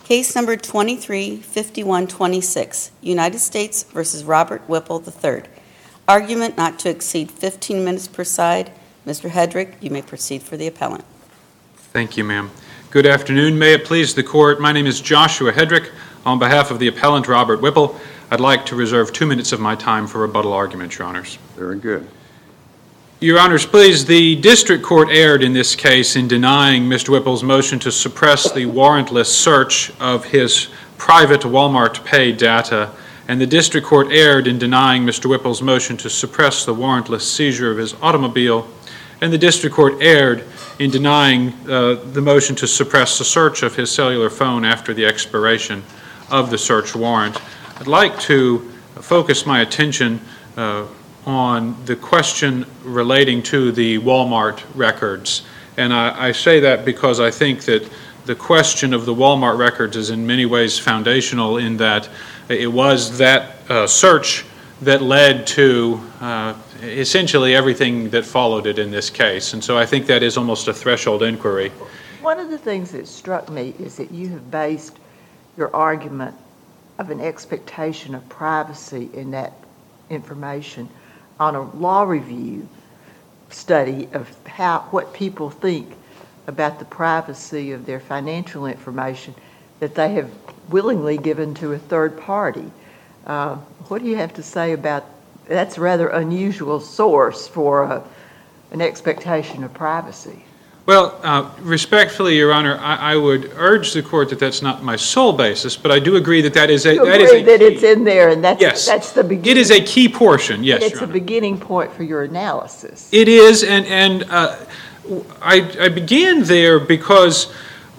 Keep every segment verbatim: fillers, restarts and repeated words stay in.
Case number twenty-three fifty-one twenty-six, United States versus Robert Whipple the third. Argument not to exceed fifteen minutes per side. Mister Hedrick, you may proceed for the appellant. Thank you, ma'am. Good afternoon. May it please the court, my name is Joshua Hedrick. On behalf of the appellant, Robert Whipple, I'd like to reserve two minutes of my time for rebuttal argument, Your Honors. Very good. Your Honors, please, the district court erred in this case in denying Mister Whipple's motion to suppress the warrantless search of his private Walmart Pay data, and the district court erred in denying Mister Whipple's motion to suppress the warrantless seizure of his automobile, and the district court erred in denying uh, the motion to suppress the search of his cellular phone after the expiration of the search warrant. I'd like to focus my attention uh, on the question relating to the Walmart records. And I, I say that because I think that the question of the Walmart records is in many ways foundational, in that it was that uh, search that led to uh, essentially everything that followed it in this case. And so I think that is almost a threshold inquiry. One of the things that struck me is that you have based your argument of an expectation of privacy in that information on a law review study of how what people think about the privacy of their financial information that they have willingly given to a third party. Uh, what do you have to say about that's a rather unusual source for a, an expectation of privacy? Well, uh, respectfully, Your Honor, I, I would urge the court that that's not my sole basis, but I do agree that that is a you that agree is a that key, it's in there, and that's yes, that's the beginning. It is a key portion. Yes, it's Your a Honor. beginning point for your analysis. It is, and and uh, I, I began there because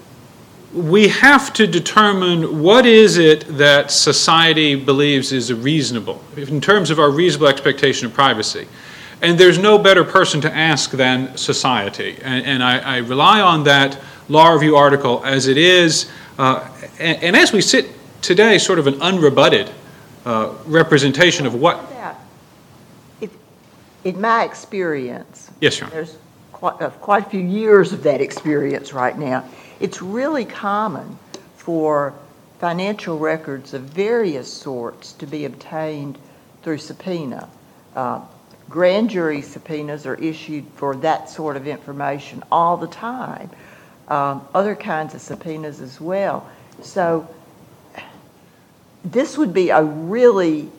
we have to determine what is it that society believes is reasonable in terms of our reasonable expectation of privacy. And there's no better person to ask than society. And, and I, I rely on that law review article as it is, uh, and, and as we sit today, sort of an unrebutted uh, representation of what... If, in my experience, yes, Your Honor. There's quite, uh, quite a few years of that experience right now, it's really common for financial records of various sorts to be obtained through subpoena. Uh, Grand jury subpoenas are issued for that sort of information all the time. Um, other kinds of subpoenas as well. So this would be a really,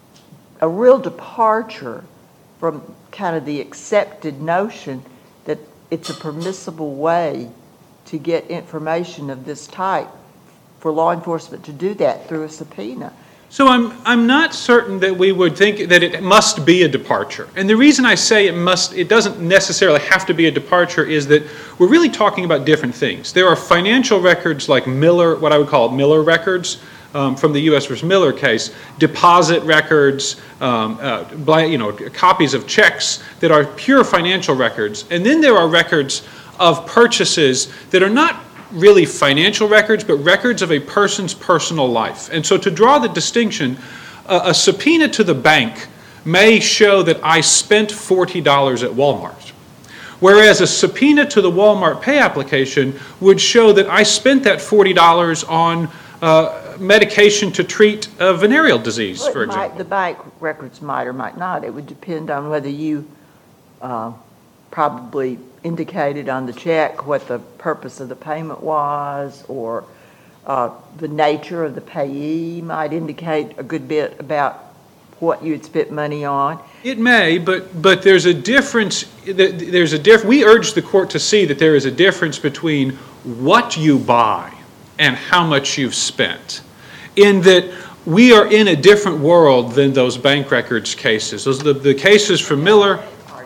a real departure from kind of the accepted notion that it's a permissible way to get information of this type for law enforcement to do that through a subpoena. So I'm I'm not certain that we would think that it must be a departure. And the reason I say it must, it doesn't necessarily have to be a departure, is that we're really talking about different things. There are financial records like Miller, what I would call Miller records um, from the U S versus Miller case, deposit records, um, uh, you know, copies of checks that are pure financial records. And then there are records of purchases that are not really financial records, but records of a person's personal life. And so to draw the distinction, uh, a subpoena to the bank may show that I spent forty dollars at Walmart, whereas a subpoena to the Walmart Pay application would show that I spent that forty dollars on uh, medication to treat a venereal disease, well, for example. Might, the bank records might or might not. It would depend on whether you uh, probably indicated on the check what the purpose of the payment was, or uh, the nature of the payee might indicate a good bit about what you had spent money on. It may, but but there's a difference. There's a diff. We urge the court to see that there is a difference between what you buy and how much you've spent, in that we are in a different world than those bank records cases. Those are the, the cases from Miller.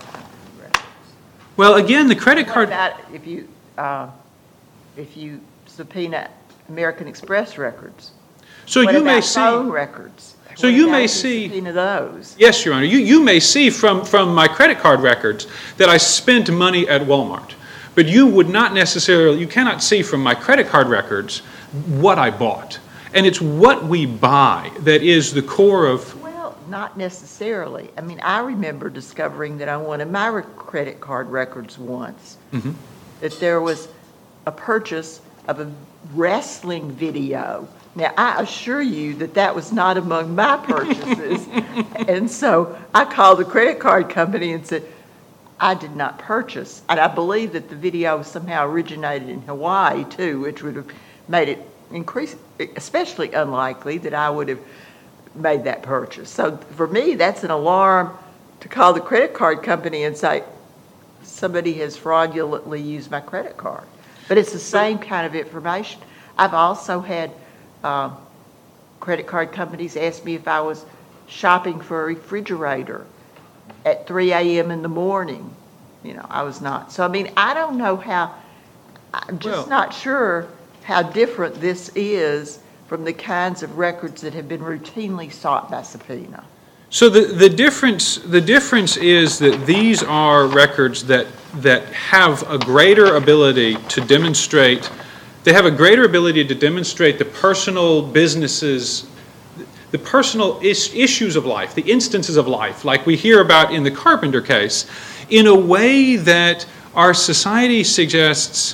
Well, again, the credit card. What about if you uh, if you subpoena American Express records? So what you about may see phone records. So what you about may if see. you subpoena those? Yes, Your Honor. You you may see from from my credit card records that I spent money at Walmart, but you would not necessarily. You cannot see from my credit card records what I bought, and it's what we buy that is the core of. Not necessarily. I mean, I remember discovering that on one of my credit card records once, mm-hmm. that there was a purchase of a wrestling video. Now, I assure you that that was not among my purchases. And so I called the credit card company and said, I did not purchase. And I believe that the video somehow originated in Hawaii, too, which would have made it increase, especially unlikely that I would have made that purchase. So for me, that's an alarm to call the credit card company and say, somebody has fraudulently used my credit card. But it's the same kind of information. I've also had uh, credit card companies ask me if I was shopping for a refrigerator at three a.m. in the morning. You know, I was not. So, I mean, I don't know how, I'm just Well, not sure how different this is from the kinds of records that have been routinely sought by subpoena. So the, the difference the difference is that these are records that that have a greater ability to demonstrate they have a greater ability to demonstrate the personal businesses, the personal is, issues of life, the instances of life, like we hear about in the Carpenter case, in a way that our society suggests.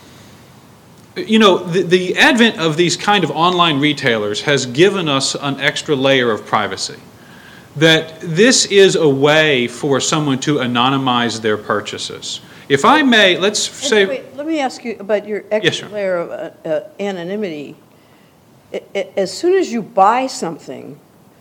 You know, the, the advent of these kind of online retailers has given us an extra layer of privacy. That this is a way for someone to anonymize their purchases. If I may, let's say... Wait, let me ask you about your Yes, extra sure. layer of uh, uh, anonymity. I- I- As soon as you buy something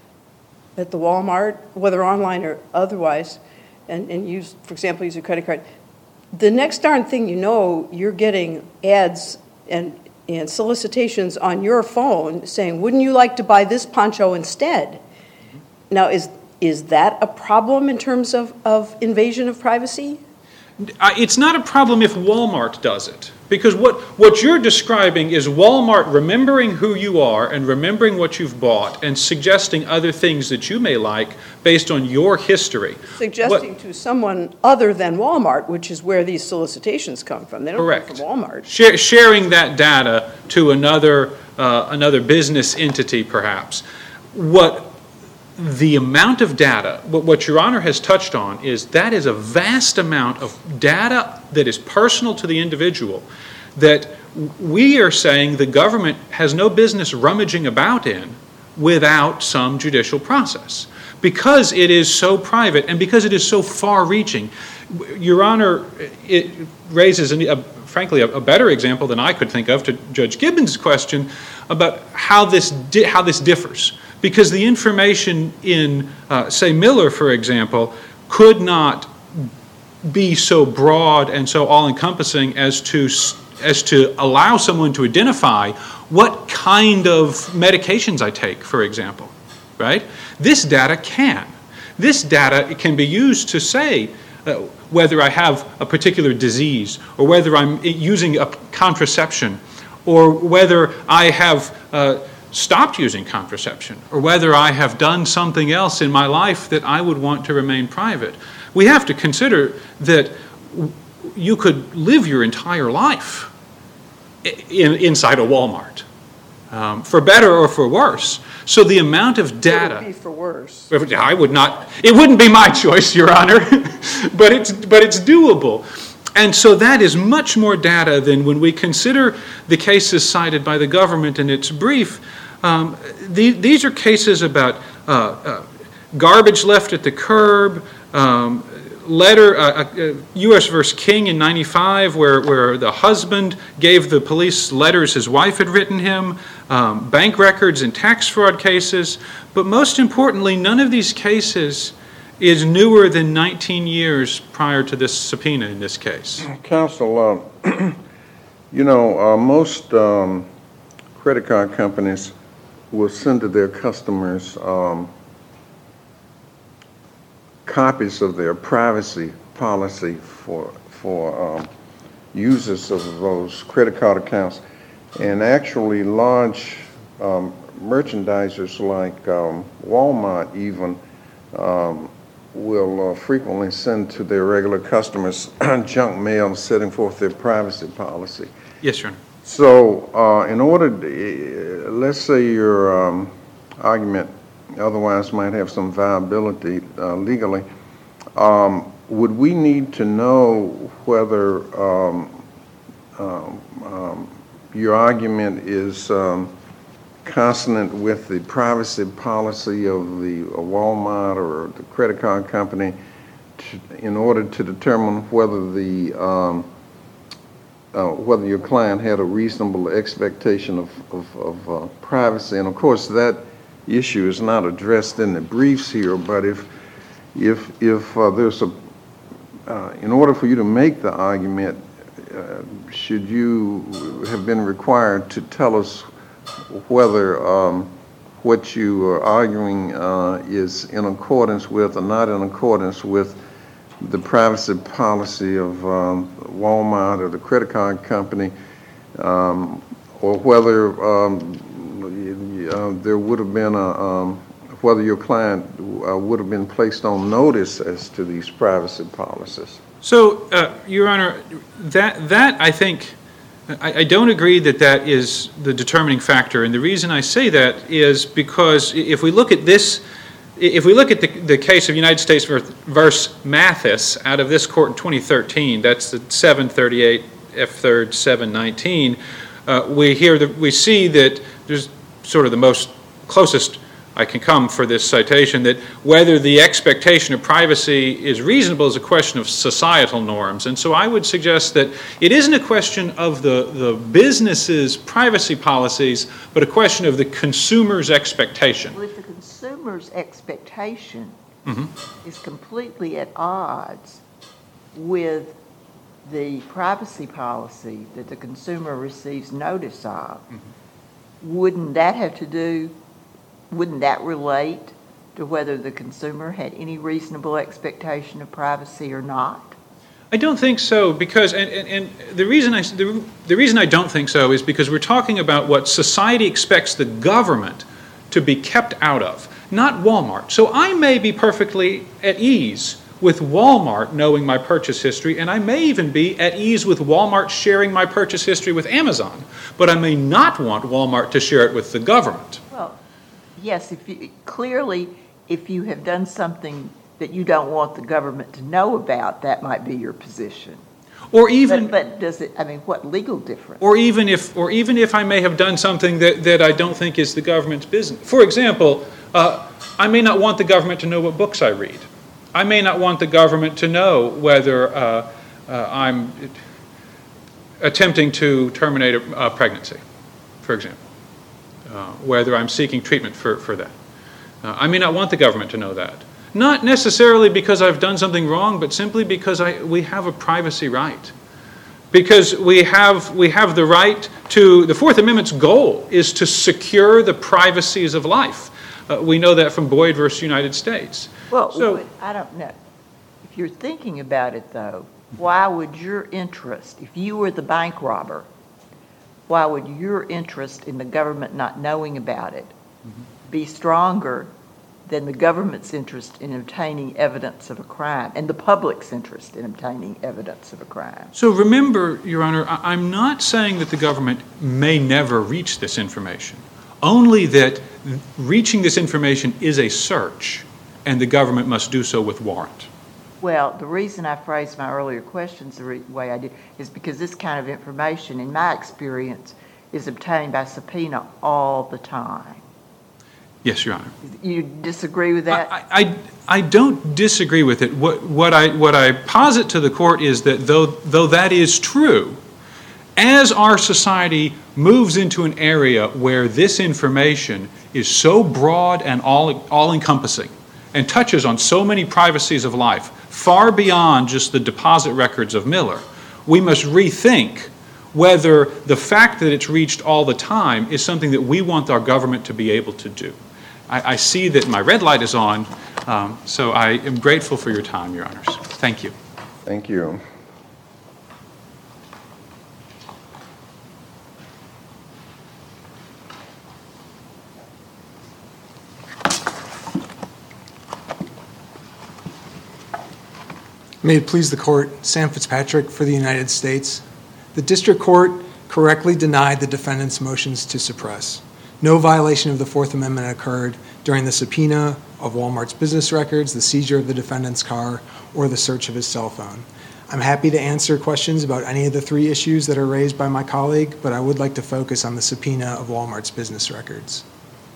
at the Walmart, whether online or otherwise, and, and use, for example, use a credit card, the next darn thing you know, you're getting ads and, and solicitations on your phone saying, wouldn't you like to buy this poncho instead? Now, is is that a problem in terms of, of invasion of privacy? It's not a problem if Walmart does it. Because what, what you're describing is Walmart remembering who you are and remembering what you've bought and suggesting other things that you may like based on your history. Suggesting What, to someone other than Walmart, which is where these solicitations come from. They don't correct. come from Walmart. Share, sharing that data to another, uh, another business entity, perhaps. What the amount of data, what, what Your Honor has touched on, is that is a vast amount of data that is personal to the individual that we are saying the government has no business rummaging about in without some judicial process. Because it is so private and because it is so far-reaching. Your Honor, it raises, a, a, frankly, a, a better example than I could think of to Judge Gibbons' question about how this di- how this differs. Because the information in, uh, say, Miller, for example, could not be so broad and so all-encompassing as to as to allow someone to identify what kind of medications I take, for example, right? This data can. This data can be used to say uh, whether I have a particular disease or whether I'm using a contraception or whether I have uh, stopped using contraception or whether I have done something else in my life that I would want to remain private. We have to consider that you could live your entire life in, inside a Walmart, um, for better or for worse. So the amount of data... It would be for worse. I would not... It wouldn't be my choice, Your Honor, but it's but it's doable. And so that is much more data than when we consider the cases cited by the government in its brief. Um, the, these are cases about uh, uh, garbage left at the curb, um, letter, uh, uh, U S versus King in ninety-five, where, where the husband gave the police letters his wife had written him, um, bank records and tax fraud cases. But most importantly, none of these cases is newer than nineteen years prior to this subpoena in this case. Counsel, uh, you know, uh, most um, credit card companies will send to their customers um, copies of their privacy policy for for um, users of those credit card accounts, and actually large um, merchandisers like um, Walmart even um, will uh, frequently send to their regular customers junk mail setting forth their privacy policy. Yes, Your Honor. So uh, in order, to, uh, let's say your um, argument otherwise might have some viability uh, legally, um, would we need to know whether um, um, um, your argument is um, consonant with the privacy policy of the uh, Walmart or the credit card company to, in order to determine whether the um, uh, whether your client had a reasonable expectation of, of, of uh, privacy. And of course, that issue is not addressed in the briefs here, but if if if uh, there's a uh, in order for you to make the argument, uh, should you have been required to tell us whether um, what you are arguing uh, is in accordance with or not in accordance with the privacy policy of um, Walmart or the credit card company, um, or whether um, uh, there would have been a, um, whether your client uh, would have been placed on notice as to these privacy policies. So, uh, Your Honor, that, that I think, I, I don't agree that that is the determining factor. And the reason I say that is because if we look at this, if we look at the, the case of United States versus Mathis out of this court in twenty thirteen, that's the seven thirty-eight F third seven nineteen, uh, we hear that we see that there's sort of the most closest I can come for this citation, that whether the expectation of privacy is reasonable is a question of societal norms. And so I would suggest that it isn't a question of the, the business's privacy policies, but a question of the consumer's expectation. Well, if the consumer's expectation Mm-hmm. is completely at odds with the privacy policy that the consumer receives notice of, Mm-hmm. wouldn't that have to do Wouldn't that relate to whether the consumer had any reasonable expectation of privacy or not? I don't think so, because, and, and, and the reason I the, the reason I don't think so is because we're talking about what society expects the government to be kept out of, not Walmart. So I may be perfectly at ease with Walmart knowing my purchase history, and I may even be at ease with Walmart sharing my purchase history with Amazon, but I may not want Walmart to share it with the government. Well, yes, if you, clearly, if you have done something that you don't want the government to know about, that might be your position. Or even, but, but does it? I mean, what legal difference? Or even if, or even if I may have done something that, that I don't think is the government's business. For example, uh, I may not want the government to know what books I read. I may not want the government to know whether uh, uh, I'm attempting to terminate a, a pregnancy, for example. Uh, whether I'm seeking treatment for, for that. Uh, I may not want the government to know that. Not necessarily because I've done something wrong, but simply because I, we have a privacy right. Because we have, we have the right to, the Fourth Amendment's goal is to secure the privacies of life. Uh, we know that from Boyd versus United States. Well, so, I don't know. If you're thinking about it, though, why would your interest, if you were the bank robber, why would your interest in the government not knowing about it be stronger than the government's interest in obtaining evidence of a crime and the public's interest in obtaining evidence of a crime? So remember, Your Honor, I'm not saying that the government may never reach this information, only that reaching this information is a search, and the government must do so with warrant. Well, the reason I phrased my earlier questions the way I did is because this kind of information, in my experience, is obtained by subpoena all the time. Yes, Your Honor. You disagree with that? I, I, I don't disagree with it. What, what, I, what I posit to the court is that though, though that is true, as our society moves into an area where this information is so broad and all, all-encompassing and touches on so many privacies of life, far beyond just the deposit records of Miller, we must rethink whether the fact that it's reached all the time is something that we want our government to be able to do. I, I see that my red light is on, um, so I am grateful for your time, Your Honors. Thank you. Thank you. May it please the court, Sam Fitzpatrick for the United States. The district court correctly denied the defendant's motions to suppress. No violation of the Fourth Amendment occurred during the subpoena of Walmart's business records, the seizure of the defendant's car, or the search of his cell phone. I'm happy to answer questions about any of the three issues that are raised by my colleague, but I would like to focus on the subpoena of Walmart's business records.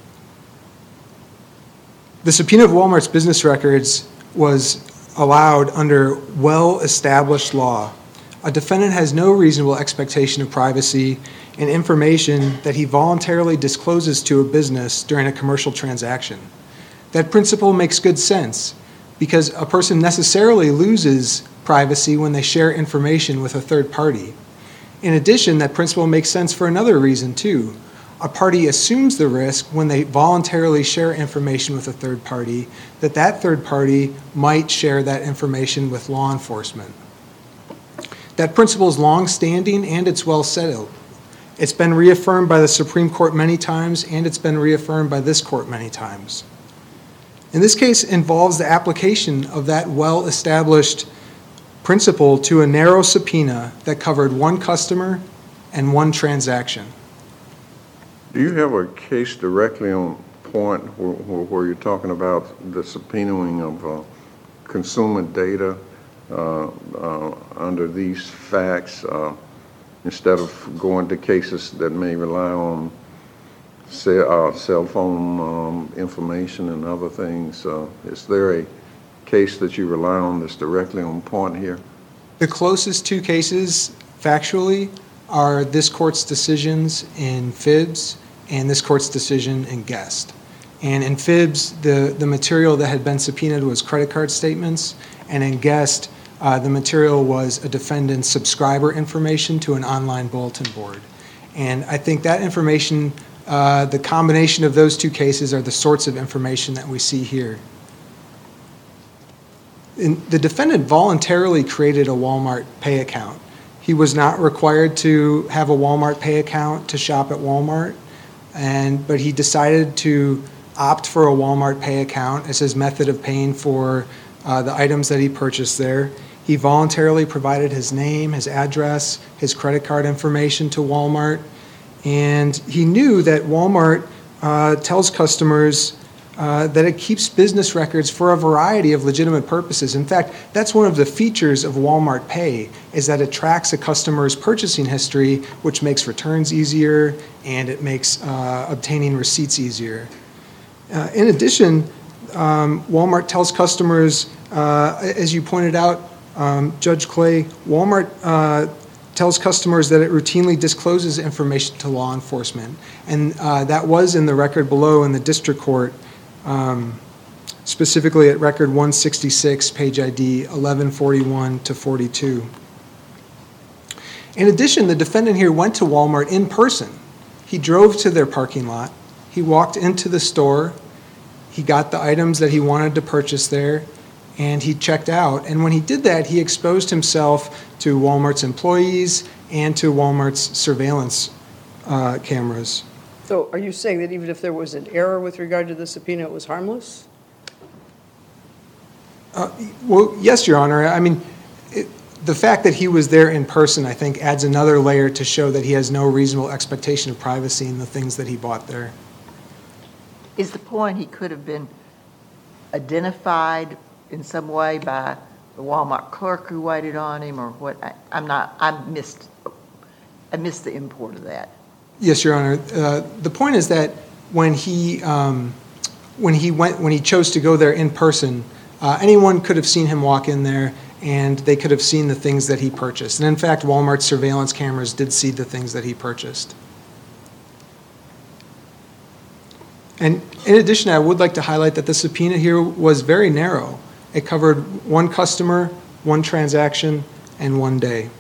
The subpoena of Walmart's business records was allowed under well-established law. A defendant has no reasonable expectation of privacy in information that he voluntarily discloses to a business during a commercial transaction. That principle makes good sense because a person necessarily loses privacy when they share information with a third party. In addition, that principle makes sense for another reason too. A party assumes the risk when they voluntarily share information with a third party that that third party might share that information with law enforcement. That principle is long-standing and it's well settled. It's been reaffirmed by the Supreme Court many times and it's been reaffirmed by this court many times. And this case involves the application of that well-established principle to a narrow subpoena that covered one customer and one transaction. Do you have a case directly on point where, where you're talking about the subpoenaing of uh, consumer data uh, uh, under these facts uh, instead of going to cases that may rely on cell, uh, cell phone um, information and other things? Uh, is there a case that you rely on that's directly on point here? The closest two cases, factually, are this court's decisions in Phibbs and this court's decision in Guest. And in Phibbs, the, the material that had been subpoenaed was credit card statements, and in Guest, uh, the material was a defendant's subscriber information to an online bulletin board. And I think that information, uh, the combination of those two cases are the sorts of information that we see here. In, the defendant voluntarily created a Walmart Pay account. He was not required to have a Walmart Pay account to shop at Walmart, and but he decided to opt for a Walmart Pay account as his method of paying for uh, the items that he purchased there. He voluntarily provided his name, his address, his credit card information to Walmart, and he knew that Walmart uh, tells customers Uh, that it keeps business records for a variety of legitimate purposes. In fact, that's one of the features of Walmart Pay, is that it tracks a customer's purchasing history, which makes returns easier and it makes uh, obtaining receipts easier. Uh, in addition, um, Walmart tells customers, uh, as you pointed out, um, Judge Clay, Walmart uh, tells customers that it routinely discloses information to law enforcement. And uh, that was in the record below in the district court. Um, specifically at record one sixty-six, page I D eleven forty-one to forty-two. In addition, the defendant here went to Walmart in person. He drove to their parking lot. He walked into the store. He got the items that he wanted to purchase there, and he checked out. And when he did that, he exposed himself to Walmart's employees and to Walmart's surveillance uh, cameras. So are you saying that even if there was an error with regard to the subpoena, it was harmless? Uh, well, yes, Your Honor. I mean, it, the fact that he was there in person, I think, adds another layer to show that he has no reasonable expectation of privacy in the things that he bought there. Is the point he could have been identified in some way by the Walmart clerk who waited on him, or what? I, I'm not, I missed, I missed the import of that. Yes, Your Honor. Uh, the point is that when he um, when he went when he chose to go there in person, uh, anyone could have seen him walk in there, and they could have seen the things that he purchased. And in fact, Walmart's surveillance cameras did see the things that he purchased. And in addition, I would like to highlight that the subpoena here was very narrow. It covered one customer, one transaction, and one day.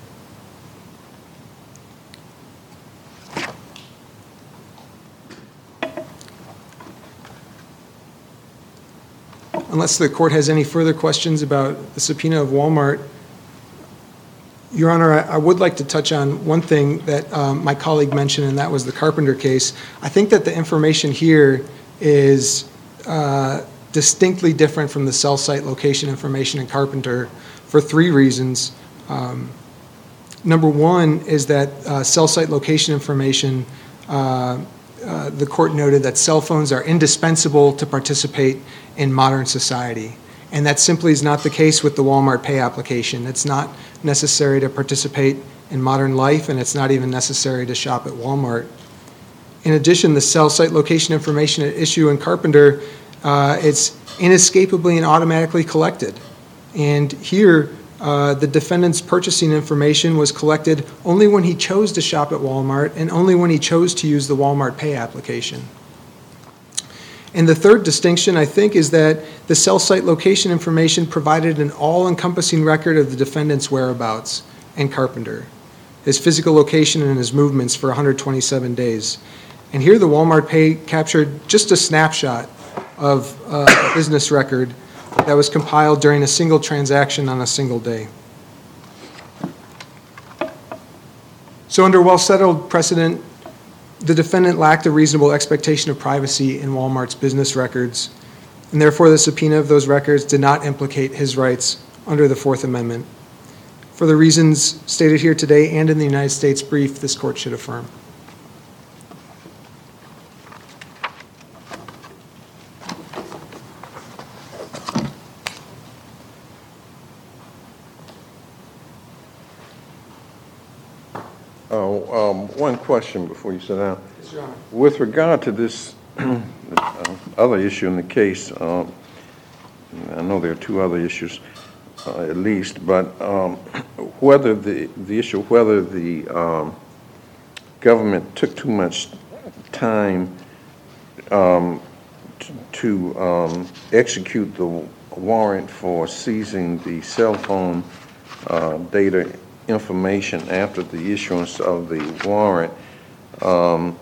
Unless the court has any further questions about the subpoena of Walmart, Your Honor, I, I would like to touch on one thing that um, my colleague mentioned, and that was the Carpenter case. I think that the information here is uh, distinctly different from the cell site location information in Carpenter for three reasons. Um, number one is that uh, cell site location information, uh, uh, the court noted that cell phones are indispensable to participate in modern society. And that simply is not the case with the Walmart Pay application. It's not necessary to participate in modern life, and it's not even necessary to shop at Walmart. In addition, the cell site location information at issue in Carpenter, uh, it's inescapably and automatically collected. And here, uh, the defendant's purchasing information was collected only when he chose to shop at Walmart and only when he chose to use the Walmart Pay application. And the third distinction, I think, is that the cell site location information provided an all-encompassing record of the defendant's whereabouts in Carpenter, his physical location and his movements for one hundred twenty-seven days. And here the Walmart Pay captured just a snapshot of uh, a business record that was compiled during a single transaction on a single day. So under well-settled precedent, the defendant lacked a reasonable expectation of privacy in Walmart's business records, and therefore the subpoena of those records did not implicate his rights under the Fourth Amendment. For the reasons stated here today and in the United States brief, this court should affirm. Oh, um, one question before you sit down. Yes, Your Honor. With regard to this uh, other issue in the case, um, I know there are two other issues uh, at least, but um, whether the, the issue, whether the um, government took too much time um, t- to um, execute the warrant for seizing the cell phone uh, data information after the issuance of the warrant. Um,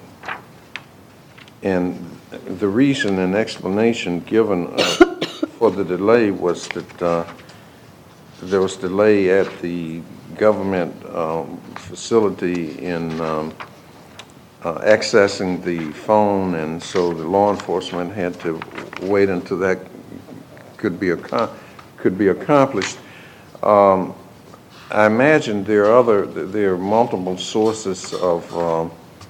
and the reason and explanation given uh, for the delay was that uh, there was delay at the government um, facility in um, uh, accessing the phone, and so the law enforcement had to wait until that could be ac- could be accomplished. Um, I imagine there are other, there are multiple sources of um,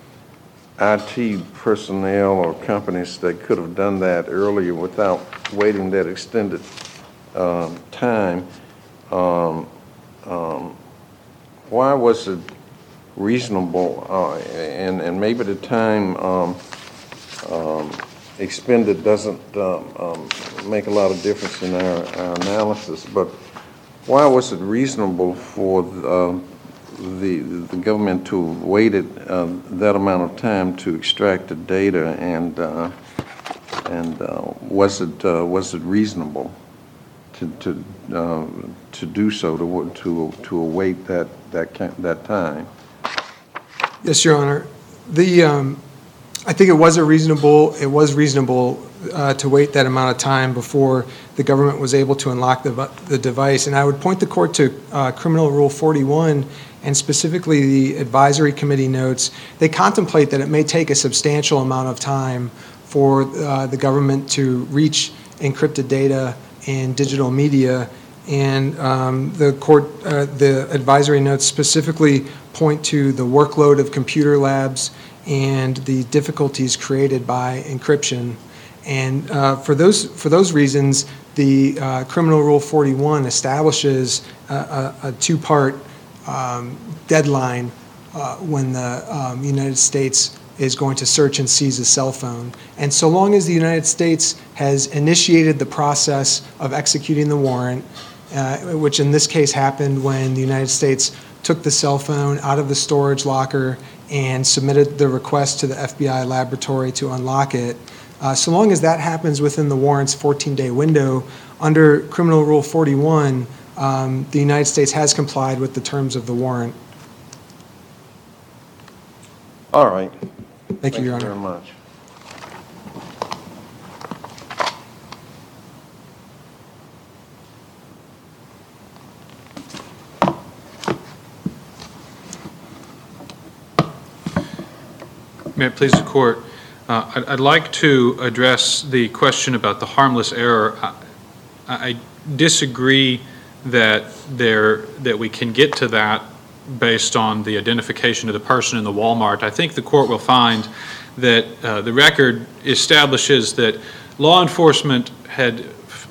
I T personnel or companies that could have done that earlier without waiting that extended um, time. Um, um, why was it reasonable, uh, and, and maybe the time um, um, expended doesn't um, um, make a lot of difference in our, our analysis, but why was it reasonable for uh, the the government to wait it, uh, that amount of time to extract the data, and uh, and uh, was it uh, was it reasonable to to uh, to do so, to to to await that that that time? Yes, Your Honor. The um, I think it was a reasonable. It was reasonable uh, to wait that amount of time before the government was able to unlock the the device. And I would point the court to uh, Criminal Rule forty-one, and specifically the advisory committee notes. They contemplate that it may take a substantial amount of time for uh, the government to reach encrypted data in digital media. And um, the court, uh, the advisory notes specifically point to the workload of computer labs and the difficulties created by encryption. And uh, for those for those reasons, the uh, Criminal Rule forty-one establishes a, a, a two-part um, deadline uh, when the um, United States is going to search and seize a cell phone. And so long as the United States has initiated the process of executing the warrant, uh, which in this case happened when the United States took the cell phone out of the storage locker and submitted the request to the F B I laboratory to unlock it, uh, so long as that happens within the warrant's fourteen-day window, under Criminal Rule forty-one, um, the United States has complied with the terms of the warrant. All right. Thank you, Your Honor. Thank you very much. May it please the Court, uh, I'd, I'd like to address the question about the harmless error. I, I disagree that there that we can get to that based on the identification of the person in the Walmart. I think the Court will find that uh, the record establishes that law enforcement had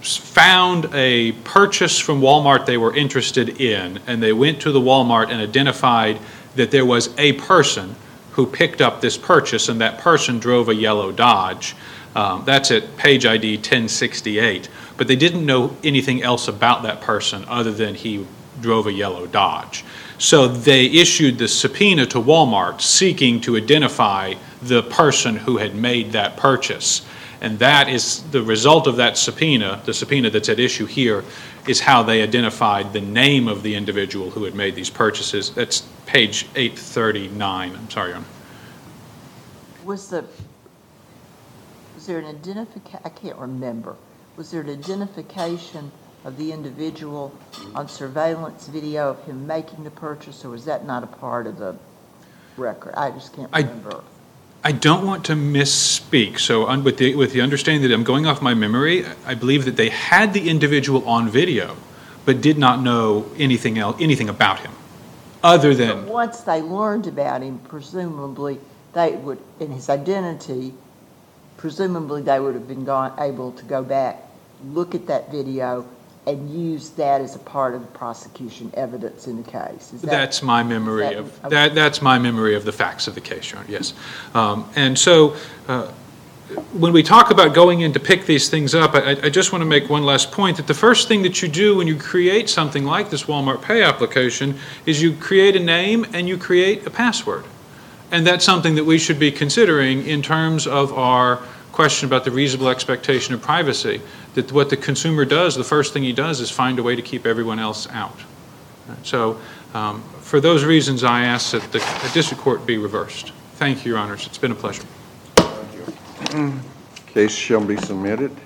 found a purchase from Walmart they were interested in, and they went to the Walmart and identified that there was a person who picked up this purchase, and that person drove a yellow Dodge. Um, that's at page I D ten sixty-eight. But they didn't know anything else about that person other than he drove a yellow Dodge. So they issued the subpoena to Walmart seeking to identify the person who had made that purchase. And that is the result of that subpoena, the subpoena that's at issue here, is how they identified the name of the individual who had made these purchases. That's page eight thirty-nine. I'm sorry, Your Honor. Was the, was there an identification, I can't remember, was there an identification of the individual on surveillance video of him making the purchase, or was that not a part of the record? I just can't I- remember. I don't want to misspeak, so un- with the, with the understanding that I'm going off my memory, I believe that they had the individual on video, but did not know anything else, anything about him, other But than, once they learned about him, presumably they would, in his identity, presumably they would have been gone, able to go back, look at that video, and use that as a part of the prosecution evidence in the case. Is that, that's my memory that- of, that, that's my memory of the facts of the case, Your Honor, yes. Um, And so, uh, when we talk about going in to pick these things up, I, I just want to make one last point, that the first thing that you do when you create something like this Walmart Pay application is you create a name and you create a password. And that's something that we should be considering in terms of our question about the reasonable expectation of privacy, that what the consumer does, the first thing he does is find a way to keep everyone else out. So um, for those reasons, I ask that the district court be reversed. Thank you, Your Honors. It's been a pleasure. Case shall be submitted.